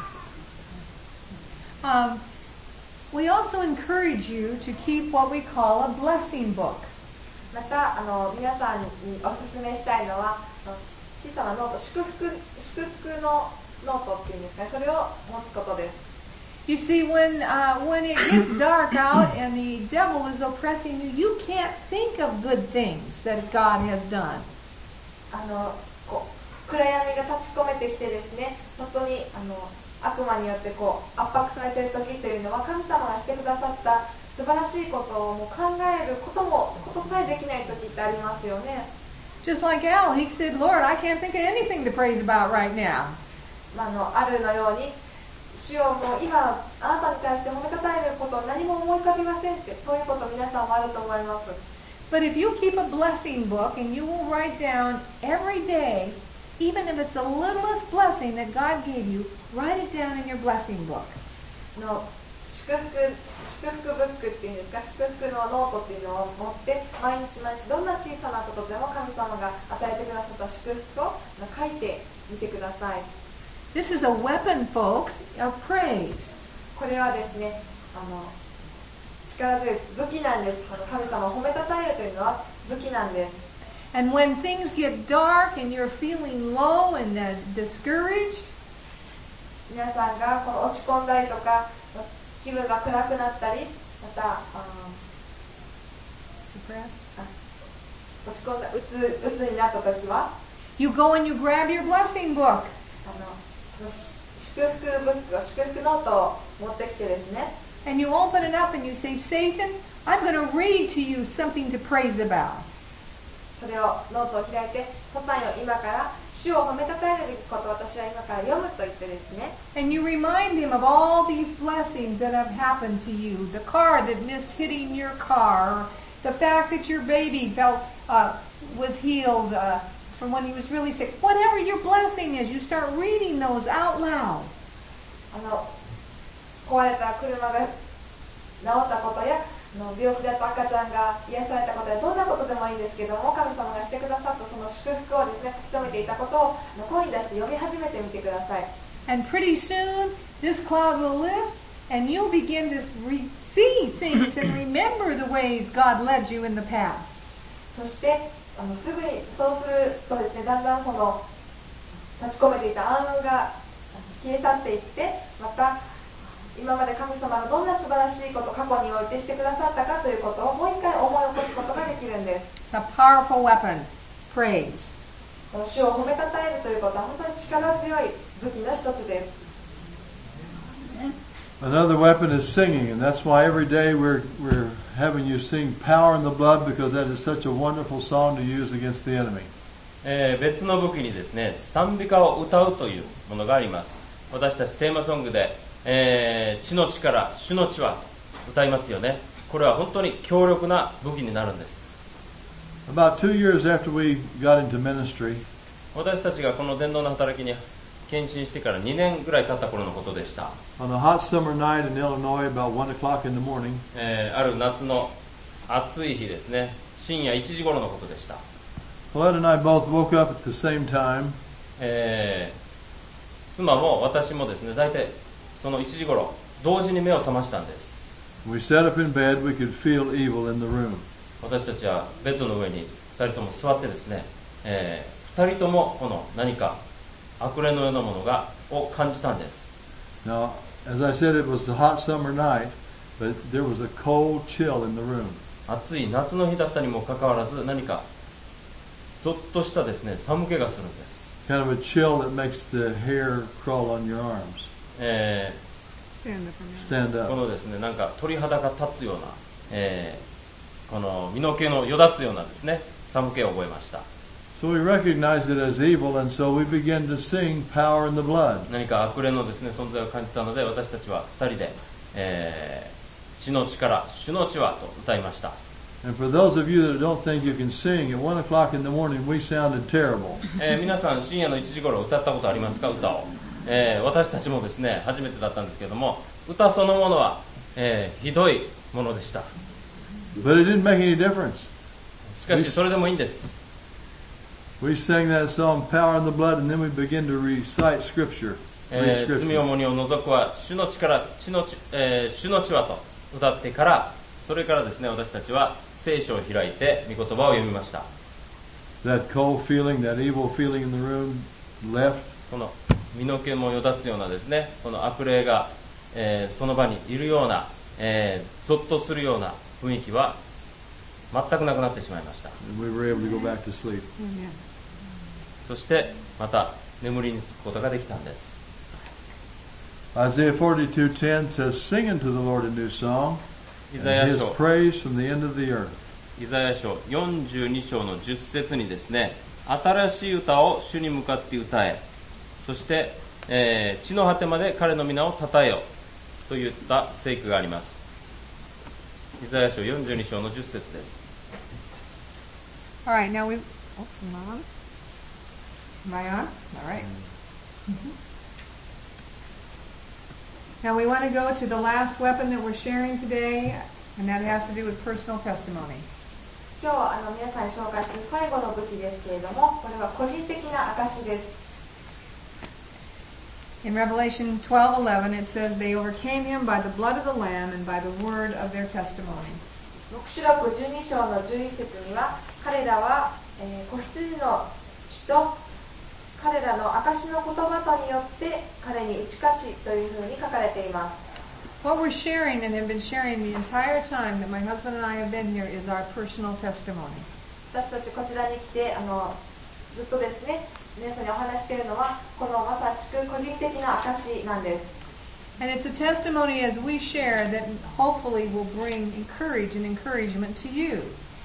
Um, we also encourage you to keep what we call a blessing book. またあの皆さんにお勧めしたいのは小さなノート、祝福祝福のノートっていうんですかね、それを持つことです。 You see, when uh, when it gets dark out and the devil is oppressing you, you can't think of good things that God has done. あのこう暗闇が立ち込めてきてですね、本当にあの悪魔によってこう圧迫されている時というのは神様がしてくださった素晴らしいことをもう考えることもことさえできない時ってありますよね。 Just like Al, he said, "Lord, I can't think of anything to praise about right now." あのあるのように。主よもう今あなたに対して褒めたたえること何も思い浮かびませんって、そういうこと皆さんもあると思います。 But if you keep a blessing book and you will write down every day, even if it's the littlest blessing that God gave you, write it down in your blessing book. の祝福祝福ブックっていうんですか、祝福のノートっていうのを持って毎日毎日どんな小さなことでも神様が与えてくださった祝福を書いてみてください。 This is a weapon, folks, of praise. これはですね、あの力強い武器なんです。あの神様を褒めたたえるというのは武器なんです。 And when things get dark and you're feeling low and uh, discouraged, 皆さんがこの落ち込んだりとか気分が暗くなったり、またあ落ち込んだうつうつになった時は、 you go and you grab your blessing book. あの祝福ブック、祝福ノートを持ってきてですね。 And you open it up and you say, Satan, I'm going to read to you something to praise about. それをノートを開いて、パパよ今から主を褒めたたえるべきことを私は今から読むと言ってですね。 And you remind him of all these blessings that have happened to you. The car that missed hitting your car. The fact that your baby felt, uh, was healed, uh, from when he was really sick. Whatever your blessing is, you start reading those out loud. あの、壊れた車が治ったことや、あの病気だった赤ちゃんが癒されたことや、どんなことでもいいんですけども、神様がしてくださったその祝福をですね、書き留めていたことを声に出して読み始めてみてください。 And pretty soon, this cloud will lift, and you'll begin to re- see things and remember the ways God led you in the past. そしてあのすぐにそうするとですね、だんだんその立ち込めていた暗雲が消え去っていって、また今まで神様がどんな素晴らしいことを過去においてしてくださったかということをもう一回思い起こすことができるんです。 A powerful weapon, praise. この主を褒めたたえるということは本当に力強い武器の一つです。 Another weapon is singing, and that's why every day we're we're having you sing "Power in the Blood" because that is such a wonderful song to use against the enemy. えー、別の武器にですね、賛美歌を歌うというものがあります。私たちテーマソングで、えー、地の力、主の地は歌いますよね。これは本当に強力な武器になるんです。 About two years after we got into ministry, 私たちがこの伝道の働きに献身してからにねんぐらい経った頃のことでした。 on a hot summer night in Illinois about one o'clock in the morning, えー、ある夏の暑い日ですね、深夜いちじ頃のことでした。 Colette and I both woke up at the same time. えー、妻も私もですね、大体そのいちじ頃同時に目を覚ましたんです。 We sat up in bed. We could feel evil in the room. 私たちはベッドの上にふたりとも座ってですね、えー、ふたりともこの何か悪霊のようなものがを感じたんです。 Now, as I said, it was a hot summer night, but there was a cold chill in the room. 暑い夏の日だったにもかかわらず、何かゾッとしたですね、寒気がするんです。 Kind of a chill that makes the hair crawl on your arms. えー、 Stand こ up. のですね、なんか鳥肌が立つような、えー、この身の毛のよだつようなですね、寒気を覚えました。 So we recognized it as evil, and so we began to sing "Power in the Blood." 何か悪霊のですね、存在を感じたので、私たちは二人で、えー、地の力、主の地はと歌いました。 And for those of you that don't think you can sing, at one o'clock in the morning we sounded terrible. えー、皆さん深夜のいちじ頃歌ったことありますか？歌を、えー、私たちもですね初めてだったんですけども、歌そのものは、えー、ひどいものでした。 But it didn't make any difference. しかしそれでもいいんです。 We sang that song "Power in the Blood," and then we began to recite Scripture. え Read ー、罪 Scripture. 重荷を除くは主の力、地の地、えー、主の地はと歌ってから、それからですね私たちは聖書を開いて御言葉を読みました。 That cold feeling, that evil feeling in the room left. この身の毛もよだつようなですね、この悪霊が、えー、その場にいるような、えー、ゾッとするような雰囲気は全くなくなってしまいました。 And we were able to go back to sleep. そしてまた眠りにつくことができたんです。 Isaiah forty-two ten says, "Sing unto the Lord a new song, イ and ザヤ His 書 praise from the end of the earth." イザヤ書よんじゅうに章のじゅっ節にですね、新しい歌を主に向かって歌え、そして、えー、地の果てまで彼の皆を称えよといった聖句があります。イザヤ書よんじゅうに章のじゅっ節です。 Alright, now we, oops, am I on? Am I on? Alright. Mm-hmm. Now we want to go to the last weapon that we're sharing today, and that has to do with personal testimony. 今日はあの皆さんに紹介する最後の武器ですけれども、これは個人的な証です。 In Revelation twelve eleven, it says, "They overcame him by the blood of the Lamb and by the word of their testimony." 黙示録じゅうに章のじゅういち節には、彼らは、えー、子羊の血と彼らの証の言葉とによって彼に打ち勝ちというふうに書かれています。 What we're sharing and have been sharing the entire time that my husband and I have been here is our personal testimony. 私たちこちらに来てあのずっとですね、皆さんにお話しているのはこのまさしく個人的な証なんです。 And it's a testimony as we share that hopefully will bring encourage and encouragement to you.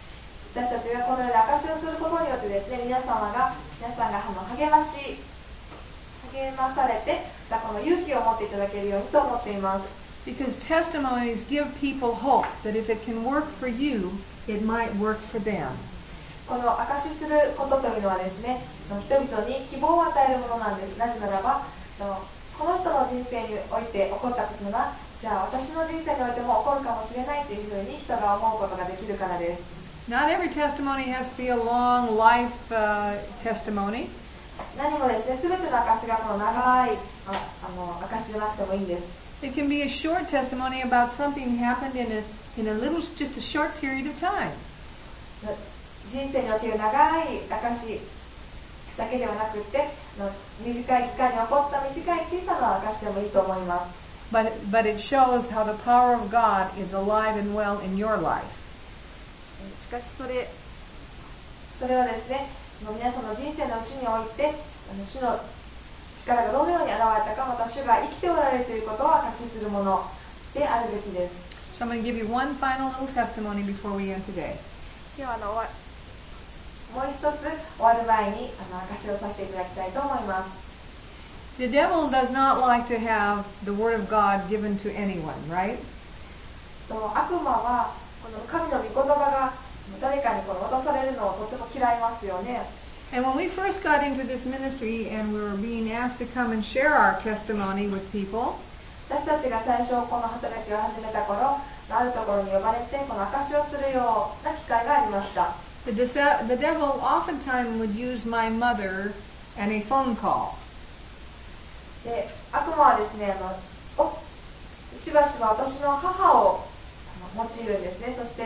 私たちがこのような証しをすることによってですね、皆様が皆さんがあの励まし励まされて、この勇気を持っていただけるようにと思っています。 Because testimonies give people hope that if it can work for you, it might work for them. この証しすることというのはですね、人々に希望を与えるものなんです。なぜならば、この人の人生において起こったことが、じゃあ私の人生においても起こるかもしれないというふうに人が思うことができるからです。 Not every testimony has to be a long life uh, testimony. 何もですね、すべての証がこの長いああの証じゃなくてもいいんです。 It can be a short testimony about something happened in a in a little, just a short period of time. 人生における長い証だけではなくて、短い期間に起こった短い小さな証でもいいと思います。 But but it shows how the power of God is alive and well in your life. しかしそれそれはですね、皆さんの人生のうちにおいて、あの主の力がどのように現れたか、また主が生きておられるということを証しするものであるべきです。 So I'm going to give you one final little testimony before we end today. 今日はあのもう一つ終わる前にあの証しをさせていただきたいと思います。 The devil does not like to have the word of God given to anyone, right? 悪魔はこの神の御言葉が誰かにこの渡されるのをとても嫌いますよね。 And when we first got into this ministry and we were being asked to come and share our testimony with people, 私たちが最初この働きを始めた頃、あるところに呼ばれてこの証しをするような機会がありました。 The, de- the devil oftentimes would use my mother and a phone call. で、悪魔はですね、あのおしばしば私の母をあの用いるんですね。そして、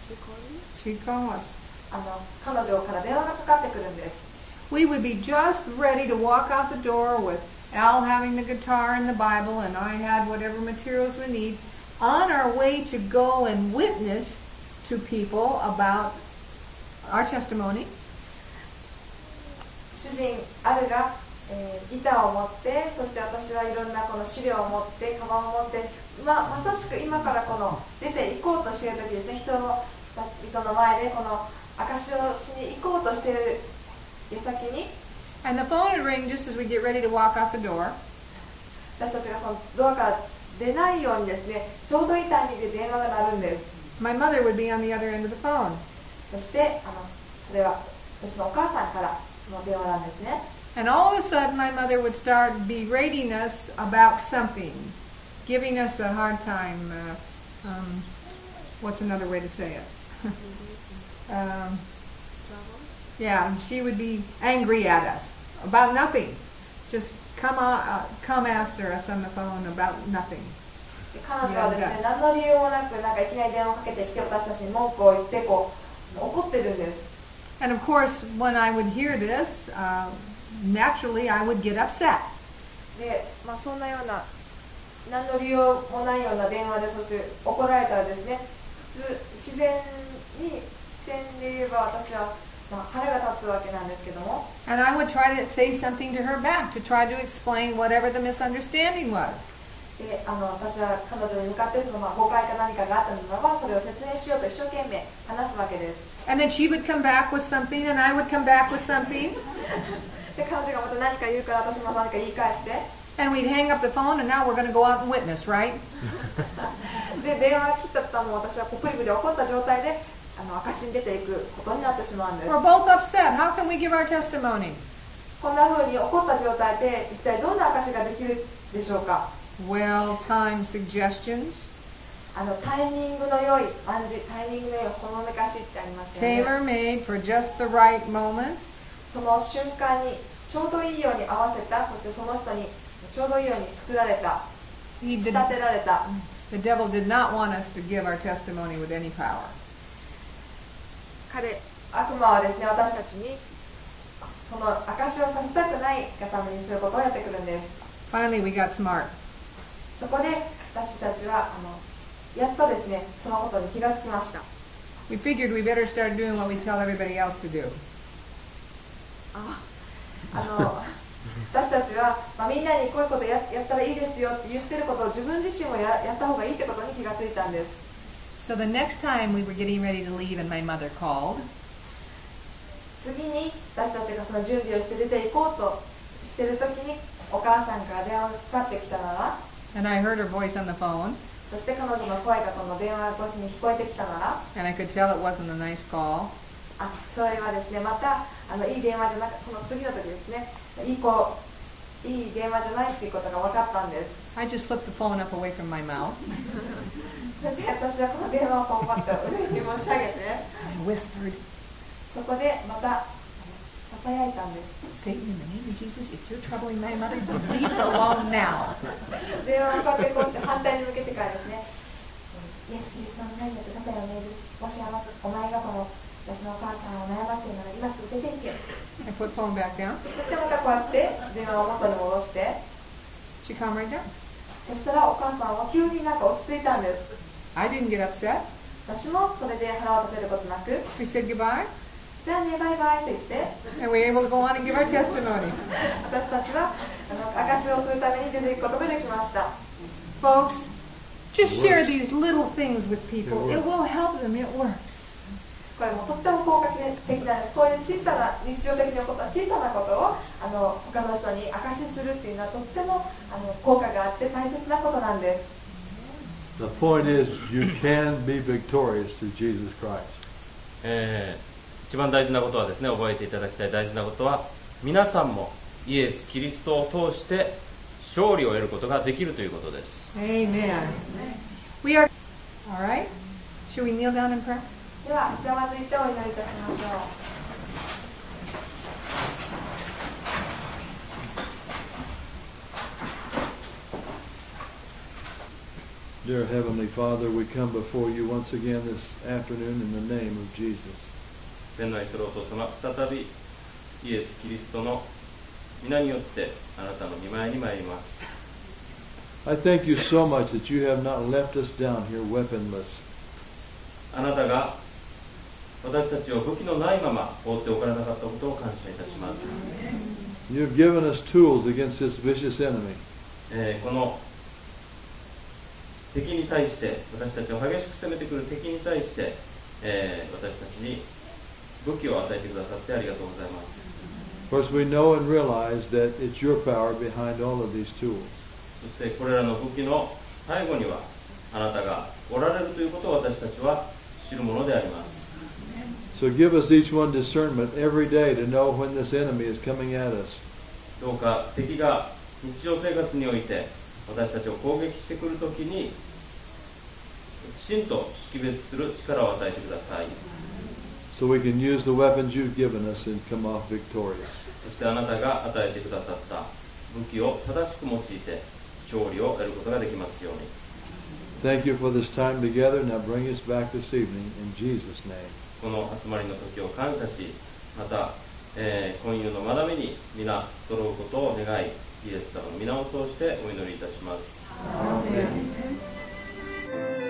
She called us. あの彼女から電話がかかってくるんです。 We would be just ready to walk out the door with Al having the guitar and the Bible, and I had whatever materials we need, on our way to go and witness to people about our testimony. 主人あるが、えー、ギターを持って、そして私はいろんなこの資料を持って、カバンを持って、ままさしく今からこの出て行こうとしている時ですね。人の人の前でこの証しをしに行こうとしている矢先に、 And the phone would ring just as we get ready to walk out the door. 私たちがそのドアから出ないようにですね、ちょうどいいタイミングで電話が鳴るんです。 My mother would be on the other end of the phone. そしてあのそれは私のお母さんからの電話なんですね。 And all of a sudden my mother would start berating us about something, giving us a hard time. Uh, um, what's another way to say it? um, yeah, she would be angry at us about nothing. Just come on, uh, come after us on the phone about nothing. 彼女はですね、何の理由もなくなんかいきなり電話をかけてきて私たちに文句を言ってこう怒ってるんです。 And of course, when I would hear this, uh, naturally I would get upset. で、まあそんなような何の理由もないような電話でそして怒られたらですね、普通自然に自然で言えば私はまあ腹が立つわけなんですけども。 And I would try to say something to her back to try to explain whatever the misunderstanding was. で、あの私は彼女に向かってそのまあ誤解か何かがあったのならばそれを説明しようと一生懸命話すわけです。 And then she would come back with something, and I would come back with something. で、彼女がまた何か言うから私も何か言い返して。 And we'd hang up the phone, and now we're going to go out and witness, right? で、電話が切った途端も私はポプリブで怒った状態であの証しに出ていくことになってしまうんです。 We're both upset. How can we give our testimony? こんな風に怒った状態で一体どんな証しができるでしょうか。 Well, time suggestions. あのタイミングの良い暗示、タイミングの良いほのめかしってありますよね。 Tailor-made for just the right moment. その瞬間にちょうどいいように合わせた、そしてその人にちょうどいいように作られた、仕立てられた。 The devil did not want us to give our testimony with any power. 彼、悪魔はですね、私たちにその証しをさせたくないがためにそういうことをやってくるんです。 Finally, we got smart. そこで私たちはあのやっとですね、そのことに気がつきました。 We figured we better start doing what we tell everybody else to do. あ, あの私たちは、まあ、みんなにこういうこと や, やったらいいですよって言ってることを自分自身も や, やった方がいいってことに気がついたんです。 So the next time we were getting ready to leave and my mother called, 次に私たちがその準備をして出て行こうとしてる時にお母さんから電話がかかってきたなら、 and I heard her voice on the phone, そして彼女の声がこの電話越しに聞こえてきたなら、 and I could tell it wasn't a nice call, あ、それはですね、またあのいい電話じゃなく、その次の時ですね、いい子、いい電話じゃないっていうことが分かったんです。 I just flipped the phone up away from my mouth. それで私はこの電話をこうパッと上に持ち上げて、 I whispered, そこでまたささやいたんです。 Satan, in the name of Jesus, if you're troubling my mother, you leave her alone now. 電話をかけこうって反対に向けてからですね、イエス・キリストの何だって方よね、もしあのお前がこの私のお母さんを悩ませているなら今すぐ出て行け。 I put the phone back down. そしてまたこうやって電話を元に戻して、 She calmed right down. そしたらお母さんは急になんか落ち着いたんです。 I didn't get upset. 私もそれで腹を立てることなく、 We said goodbye, じゃあね、バイバイと言って、 and we were able to go on and give our testimony. 私たちはあの証しをするために出ていくことができました。 Folks, just share these little things with people. It will help them. It works. これもとっても効果的なんです。こういう小さな日常的に起こった小さなことをあの他の人に証しするっていうのはとってもあの効果があって大切なことなんです。 The point is, you can be victorious through Jesus Christ. えー一番大事なことはですね、覚えていただきたい大事なことは、皆さんもイエス・キリストを通して勝利を得ることができるということです。 Amen. We are. All right. Should we kneel down and pray? では、ひざまずいてお祈りいたしましょう。 Dear Heavenly Father, we come before you once again this afternoon in the name of Jesus. 天の愛するお父様、再びイエス・キリストの皆によってあなたの御前に参ります。 I thank you so much that you have not left us down here weaponless. あなたが私たちを武器のないまま放っておかれなかったことを感謝いたします。 You have given us tools against this vicious enemy. えーこの敵に対して、私たちを激しく攻めてくる敵に対して、えー私たちに武器を与えてくださってありがとうございます。 Of course, we know and realize that it's your power behind all of these tools. そしてこれらの武器の背後にはあなたがおられるということを私たちは知るものであります。 So give us each one discernment every day to know when this enemy is coming at us. どうか敵が日常生活において私たちを攻撃してくるときにきちんと識別する力を与えてください。 So we can use the weapons you've given us and come off victorious. そしてあなたが与えてくださった武器を正しく用いて勝利を得ることができますように。 Thank you for this time together. Now bring us back this evening in Jesus' name. この集まりの時を感謝し、また、えー、今夕の学びに皆揃うことを願い、イエス様の皆を通してお祈りいたします。 Amen.